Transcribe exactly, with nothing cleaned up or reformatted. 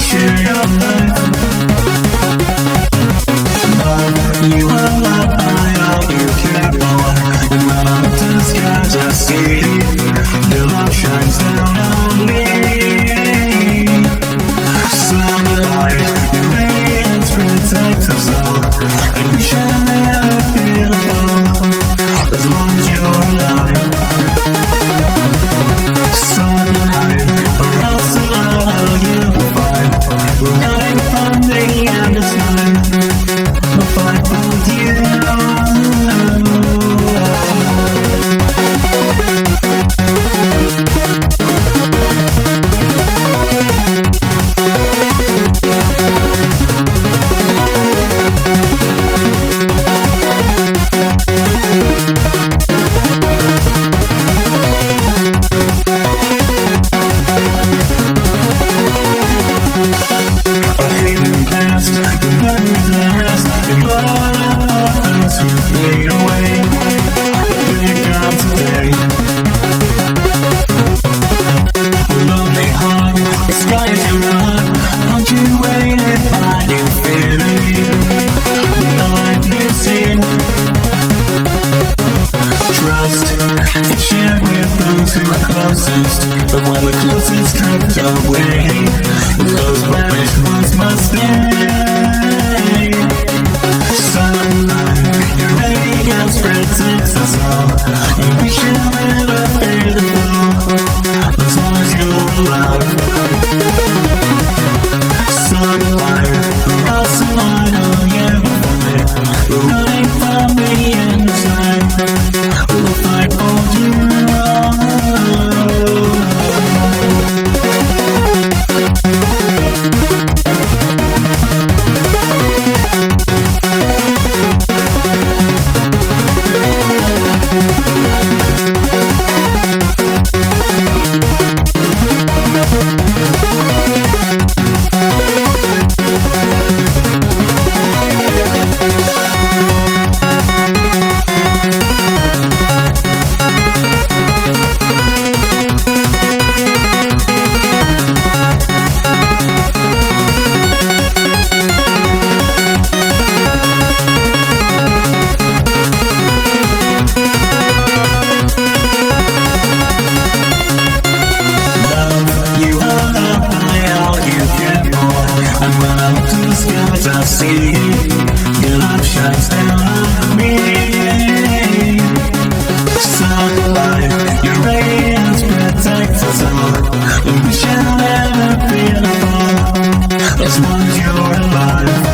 share your life. Love, you are loved by all you care for. And when I'm up to the skies, I see your love shines down on me. Sunlight, your radiance protects us all, and we shall never feel alone as long as you're alive. Sunlight, or else I'll you will find we're running from the endless night. We'll fight with you. But when the closest drift away, those vanished ones must stay. Sunlight, your radiance protects us all, and we shall never fade the glow as long as you're alive. Sunlight, for us alone, oh yeah, we're running from the endless night. We'll fight for you. I see your love shines down on me. Sunlight, your radiance protects us all, and we shall never feel alone as long as you're alive.